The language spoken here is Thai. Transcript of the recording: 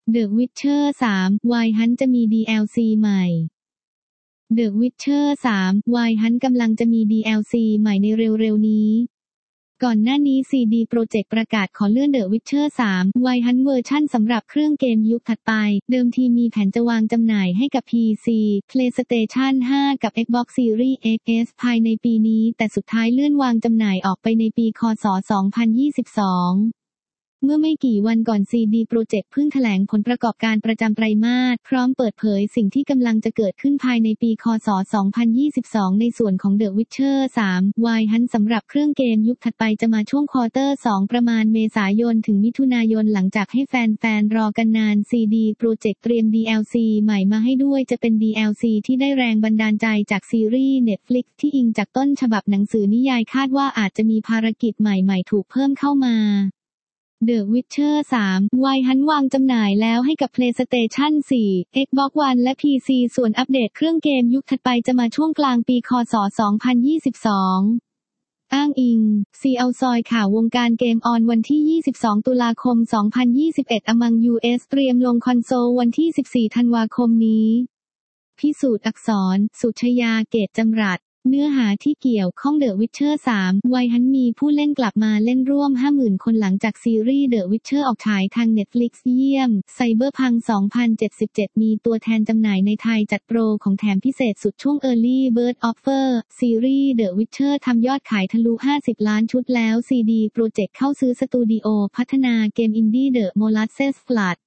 The Witcher 3 Wild Hunt จะมี DLC ใหม่ The Witcher 3 Wild Hunt กำลังจะมี DLC ใหม่ในเร็วๆนี้ก่อนหน้านี้ CD Projekt ประกาศขอเลื่อน The Witcher 3 Wild Hunt เวอร์ชั่นสำหรับเครื่องเกมยุคถัดไปเดิมทีมีแผนจะวางจำหน่ายให้กับ PC PlayStation 5 กับ Xbox Series X ภายในปีนี้แต่สุดท้ายเลื่อนวางจำหน่ายออกไปในปีค.ศ. 2022เมื่อไม่กี่วันก่อน CD Projekt เพิ่งแถลงผลประกอบการประจำไตรมาสพร้อมเปิดเผยสิ่งที่กำลังจะเกิดขึ้นภายในปีค.ศ. 2022ในส่วนของ The Witcher 3 Wild Hunt สำหรับเครื่องเกมยุคถัดไปจะมาช่วงควอเตอร์ 2 ประมาณเมษายนถึงมิถุนายนหลังจากให้แฟนๆรอกันนาน CD Projekt เตรียม DLC ใหม่มาให้ด้วยจะเป็น DLC ที่ได้แรงบันดาลใจจากซีรีส์ Netflix ที่อิงจากต้นฉบับหนังสือนิยายคาดว่าอาจจะมีภารกิจใหม่ๆถูกเพิ่มเข้ามาThe Witcher 3 Wild Hunt วางจำหน่ายแล้วให้กับ PlayStation 4 Xbox One และ PC ส่วนอัปเดตเครื่องเกมยุคถัดไปจะมาช่วงกลางปีค.ศ. 2022อ้างอิง CLSOI ข่าววงการเกมออนวันที่ 22 ตุลาคม 2021 Among US เตรียมลงคอนโซลวันที่ 14 ธันวาคมนี้พิสูจน์อักษร สุชยา เกตจำรัดเนื้อหาที่เกี่ยวข้อง The Witcher 3 Wild Hunt มีผู้เล่นกลับมาเล่นร่วม 50,000 คนหลังจากซีรีส์ The Witcher ออกฉายทาง Netflix เยี่ยม Cyberpunk 2077 มีตัวแทนจำหน่ายในไทยจัดโปรของแถมพิเศษสุดช่วง Early Bird Offer ซีรีส์ The Witcher ทำยอดขายทะลุ 50 ล้านชุดแล้ว CD Projekt เข้าซื้อสตูดิโอพัฒนาเกมอินดี้ The Molasses Flood